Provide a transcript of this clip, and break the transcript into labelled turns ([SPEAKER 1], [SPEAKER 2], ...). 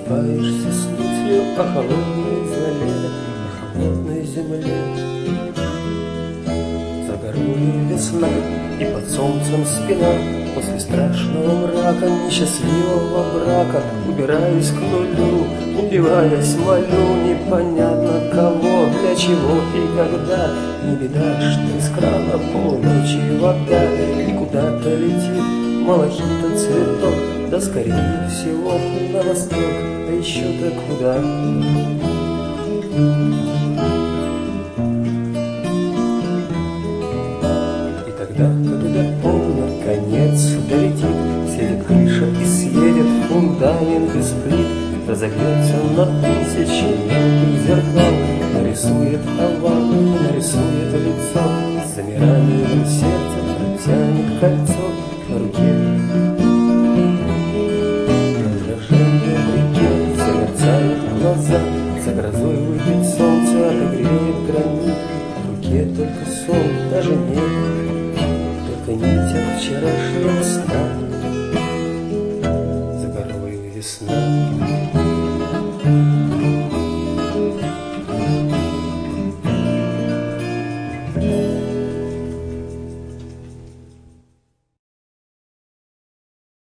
[SPEAKER 1] Просыпаешься с мыслью о холодной зале, о холодной земле. За горою весна и под солнцем спина. После страшного мрака, несчастливого брака, убираюсь к нулю, упиваясь, молю непонятно кого, для чего и когда. Не беда, что из крана полночи вода, и куда-то летит малахита цветок, да скорее всего на восток, а еще-то куда. И тогда, когда он наконец долетит, съедет крыша и съедет фундамент без плит, разогнется на тысячи мелких зеркал, нарисует овал, нарисует лицо, с замиранием сердца протянет кольцо на руке. Отражение в реке замерцают глаза, за грозой выйдет солнце, отогреет гранит, в руке только сон, даже нет, только нить от вчерашнего сна. За горою весна.